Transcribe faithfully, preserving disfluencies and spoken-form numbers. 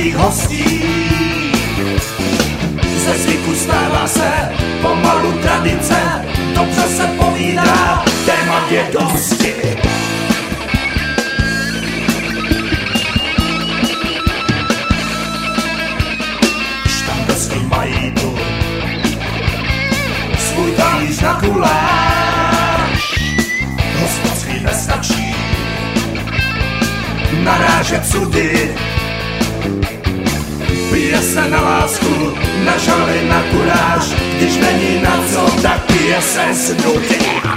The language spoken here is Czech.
svých hostí. Ze zvyku stává se pomalu tradice, dobře se povídá, téma vědosti. Štandovský mají tu svůj talíř na guláš. Hospodský nestačí narážet sudy. Pije se na lásku, na žaly, na kuráž. Když není na co, tak pije se z nudy.